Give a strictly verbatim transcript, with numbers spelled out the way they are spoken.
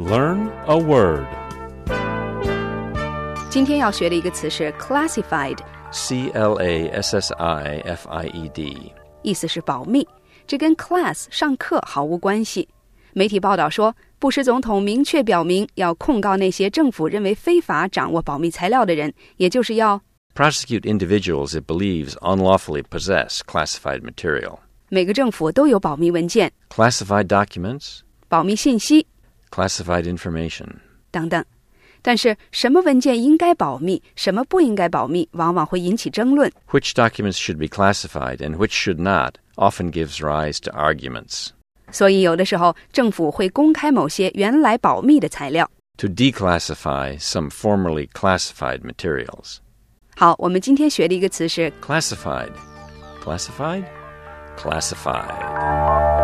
Learn a word. 今天要学的一个词是 classified， C L A S S I F I E D， 意思是保密，这跟 class 上课毫无关系。媒体报道说，布什总统明确表明要控告那些政府认为非法掌握保密材料的人，也就是要 prosecute individuals it believes unlawfully possess classified material. 每个政府都有保密文件、 Classified documents, 保密信息 classified information. 等等。但是什么文件应该保密，什么不应该保密，往往会引起争论。 Which documents should be classified and which should not often gives rise to arguments. 所以有的时候政府会公开某些原来保密的材料。 To declassify some formerly classified materials. 好，我们今天学的一个词是 Classified. Classified? Classified.